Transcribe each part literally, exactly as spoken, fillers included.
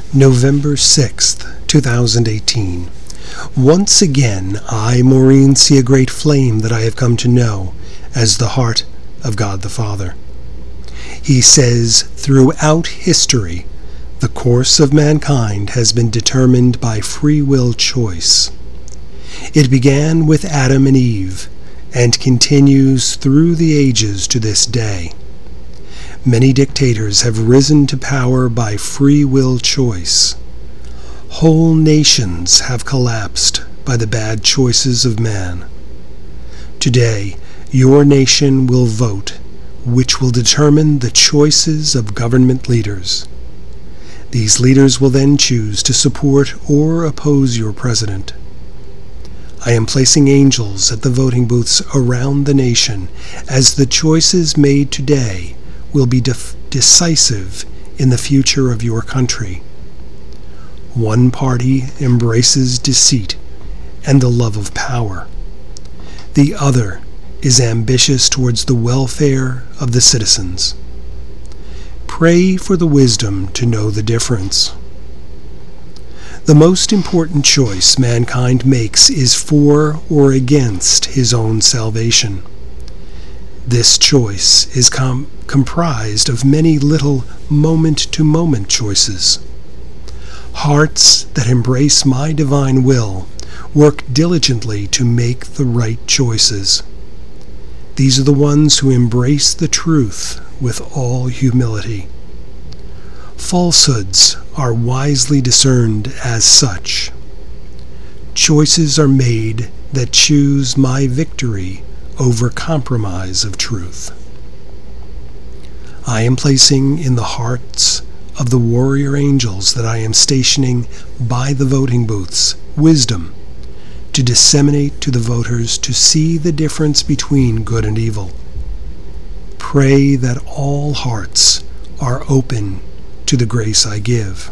November sixth, two thousand eighteen. Once again, I, Maureen, see a great flame that I have come to know as the heart of God the Father. He says, throughout history, the course of mankind has been determined by free will choice. It began with Adam and Eve, and continues through the ages to this day. Many dictators have risen to power by free will choice. Whole nations have collapsed by the bad choices of man. Today, your nation will vote, which will determine the choices of government leaders. These leaders will then choose to support or oppose your president. I am placing angels at the voting booths around the nation, as the choices made today will be def- decisive in the future of your country. One party embraces deceit and the love of power. The other is ambitious towards the welfare of the citizens. Pray for the wisdom to know the difference. The most important choice mankind makes is for or against his own salvation. This choice is com- comprised of many little moment-to-moment choices. Hearts that embrace my divine will work diligently to make the right choices. These are the ones who embrace the truth with all humility. Falsehoods are wisely discerned as such. Choices are made that choose my victory over compromise of truth. I am placing in the hearts of the warrior angels that I am stationing by the voting booths wisdom to disseminate to the voters to see the difference between good and evil. Pray that all hearts are open to the grace I give.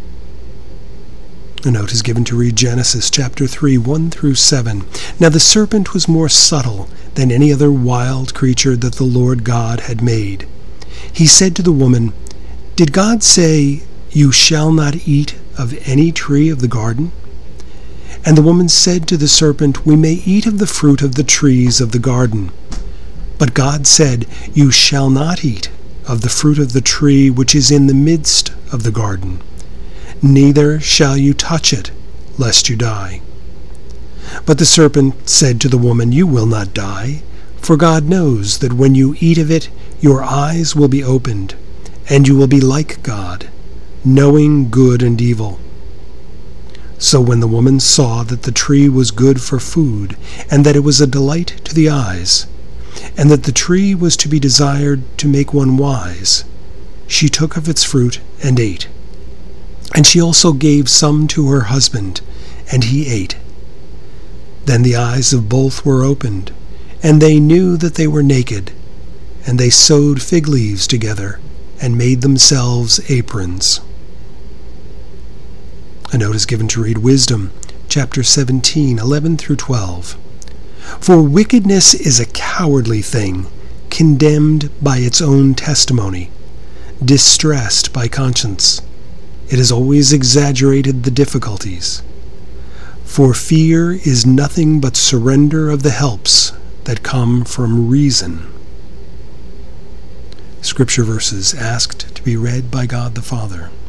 A note is given to read Genesis chapter three, one through seven. Now the serpent was more subtle than any other wild creature that the Lord God had made. He said to the woman, "Did God say, 'You shall not eat of any tree of the garden?' And the woman said to the serpent, 'We may eat of the fruit of the trees of the garden. But God said, You shall not eat of the fruit of the tree which is in the midst of the garden, neither shall you touch it, lest you die.' But the serpent said to the woman, 'You will not die, for God knows that when you eat of it, your eyes will be opened, and you will be like God, knowing good and evil.' So when the woman saw that the tree was good for food, and that it was a delight to the eyes, and that the tree was to be desired to make one wise, she took of its fruit and ate. And she also gave some to her husband, and he ate. Then the eyes of both were opened, and they knew that they were naked, and they sewed fig leaves together, and made themselves aprons." A note is given to read Wisdom, chapter seventeen, eleven through twelve. "For wickedness is a cowardly thing, condemned by its own testimony, distressed by conscience. It has always exaggerated the difficulties. For fear is nothing but surrender of the helps that come from reason." Scripture verses asked to be read by God the Father.